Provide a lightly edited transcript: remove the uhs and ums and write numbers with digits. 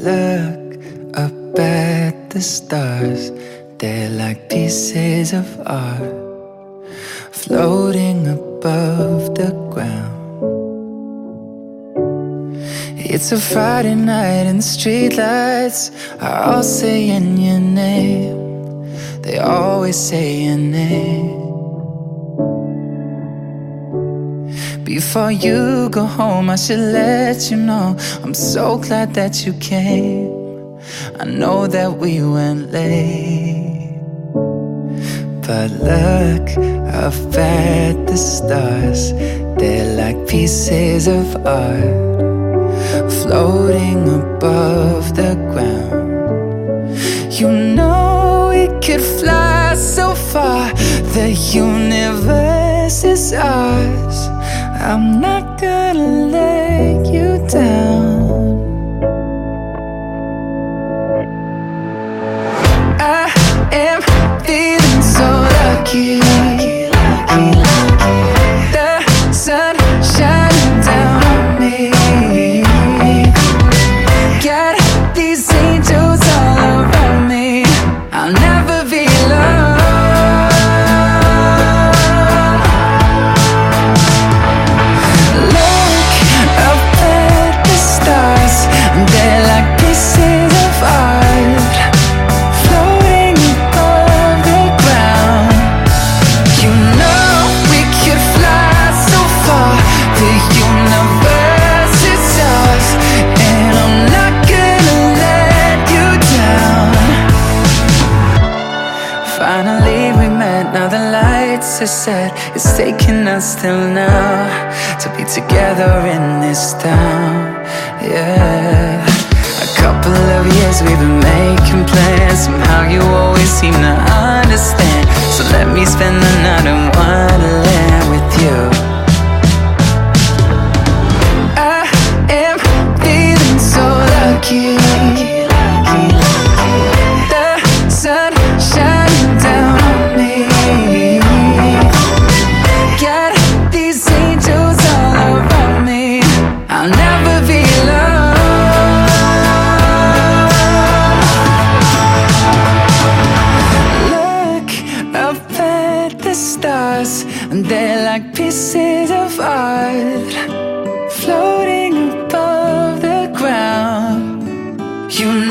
look up at the stars, they're like pieces of art floating above the ground. It's a Friday night and the streetlights are all saying your name. They always say your name. Before you go home, I should let you know I'm so glad that you came. I know that we went late, but look up at the stars, they're like pieces of art floating above the ground. You know we could fly so far, the universe is ours. I'm not gonna let you down. I am feeling so lucky. The sun shining down on me. Got these angels all around me. I'll never be alone. Look up at the stars, they're like pieces of art floating above the ground. You know we could fly so far, the universe is ours, and I'm not gonna let you down. Finally we met, now the lights are set. It's taking us till now to be together in this town, yeah. A couple of years we've been making plans, somehow you always seem to understand. So let me spend the night in Wonderland with you. I am feeling so lucky. The sun shining down on me. Got these angels all around me. I'll never be alone. Look up at the stars, and they're like pieces of art floating above the ground. You